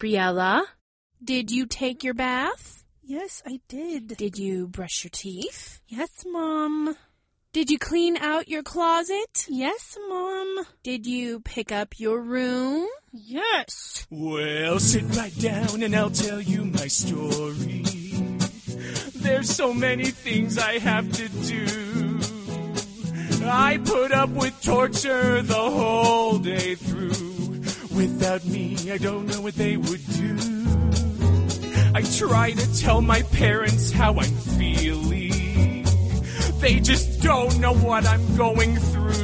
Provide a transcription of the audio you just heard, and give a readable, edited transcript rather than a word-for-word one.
Briella, did you take your bath? Yes, I did. Did you brush your teeth? Yes, Mom. Did you clean out your closet? Yes, Mom. Did you pick up your room? Yes. Well, sit right down and I'll tell you my story. There's so many things I have to do. I put up with torture the whole day through. Without me, I don't know what they would do. I try to tell my parents how I'm feeling. They just don't know what I'm going through.